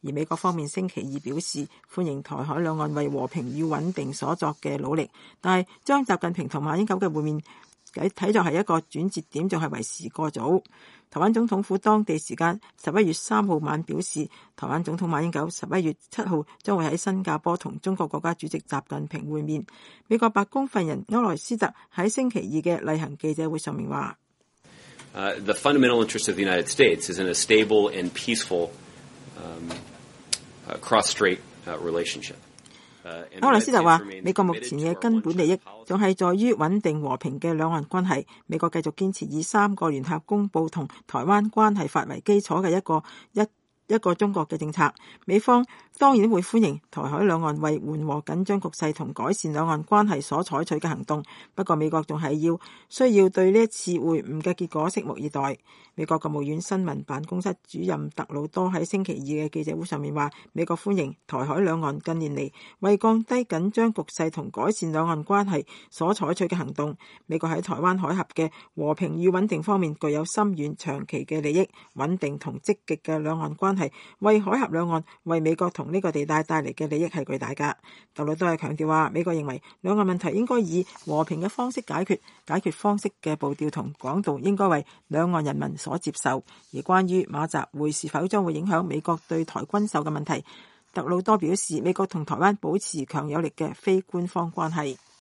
而美國方面星期二表示歡迎台海兩岸為和平與穩定所作嘅努力，但係將習近平同馬英九嘅會面睇作係一個轉折點，仲係為時過早。台灣總統府當地時間11月3號晚表示，台灣總統馬英九11月7號將會喺新加坡同中國國家主席習近平會面。美國白宮發言人歐萊斯特喺星期二嘅例行記者會上面話 ：The fundamental interest of the United States is in a stable and peaceful cross-strait relationship。 歐萊斯特話：美國目前嘅根本利益仲係在於穩定和平嘅兩岸關係。美國繼續堅持以3個聯合公報同台灣關係法為基礎嘅一個中國嘅政策。美方當然會歡迎台海兩岸為緩和緊張局勢同改善兩岸關係所採取嘅行動。不過美國仲係需要對呢一次會晤嘅結果拭目以待。美國國務院新聞辦公室主任特魯多喺星期二嘅記者會上面話：美國歡迎台海兩岸近年嚟為降低緊張局勢同改善兩岸關係所採取嘅行動。美國喺台灣海峽嘅和平與穩定方面具有深遠長期嘅利益，穩定同積極嘅兩岸關係為海峽兩岸為美國同呢個地帶帶嚟嘅利益係巨大㗎。特魯多係強調話，美國認為兩岸問題應該以和平嘅方式解決，解決方式嘅步調同廣度應該為兩岸人民所接受。而關於馬習會是否將會影響美國對台軍售嘅問題，特魯多表示，美國同台灣保持強有力嘅非官方關係。